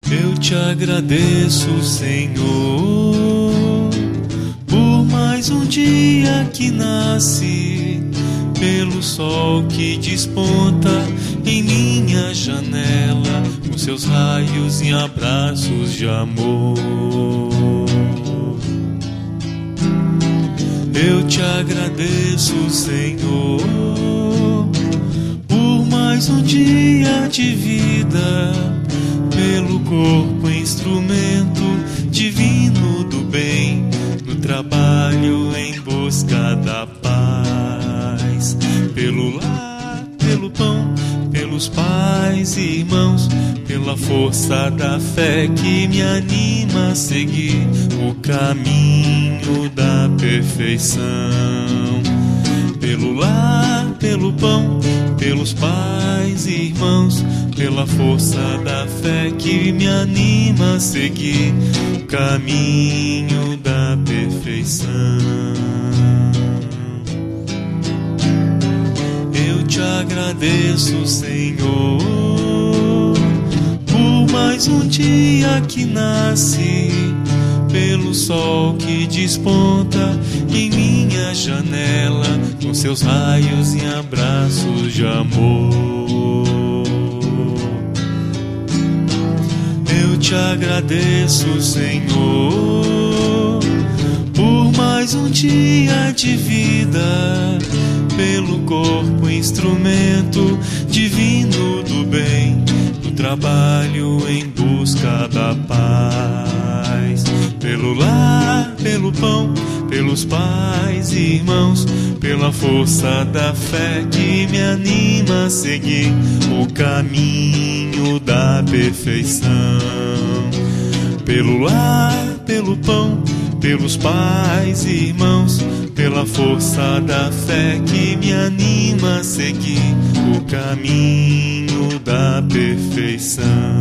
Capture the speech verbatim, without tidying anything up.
Eu te agradeço, Senhor, por mais um dia que nasce, pelo sol que desponta em minha janela, com seus raios e abraços de amor. Eu te agradeço, Senhor, por mais um dia de vida, pelo corpo instrumento divino do bem, no trabalho em busca da paz, pelo lar, pelo pão, pelos pais e irmãos, pela força da fé que me anima a seguir o caminho da perfeição. Pelo lar, pelo pão, pelos pais e irmãos, pela força da fé que me anima a seguir o caminho da perfeição. Eu te agradeço, Senhor, por mais um dia que nasce, pelo sol que desponta em minha janela, com seus raios e abraços de amor. Eu te agradeço, Senhor, por mais um dia de vida, pelo corpo instrumento divino do bem, no trabalho em busca da paz, pelo lar, pelo pão, pelos pais e irmãos, pela força da fé que me anima a seguir o caminho da perfeição. Pelo lar, pelo pão, pelos pais e irmãos, pela força da fé que me anima a seguir o caminho da perfeição.